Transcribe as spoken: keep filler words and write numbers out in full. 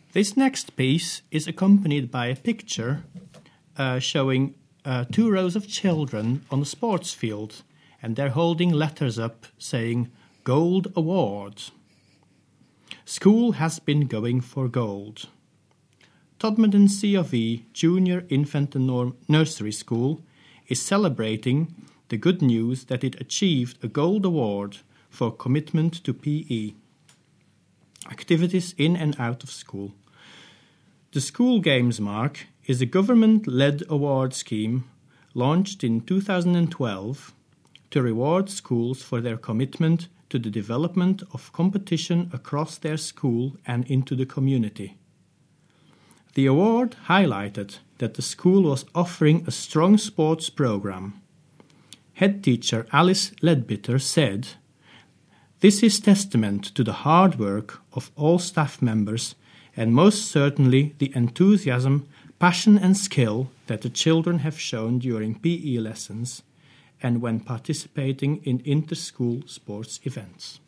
This next piece is accompanied by a picture uh, showing uh, two rows of children on a sports field, and they're holding letters up saying Gold Award. School has been going for gold. Todmorden C of E Junior Infant and Nursery School is celebrating the good news that it achieved a gold award for commitment to P E, activities in and out of school. The School Games Mark is a government-led award scheme launched in two thousand twelve to reward schools for their commitment to the development of competition across their school and into the community. The award highlighted that the school was offering a strong sports program. Head teacher Alice Ledbetter said, "This is testament to the hard work of all staff members and most certainly the enthusiasm, passion and skill that the children have shown during P E lessons and when participating in inter-school sports events."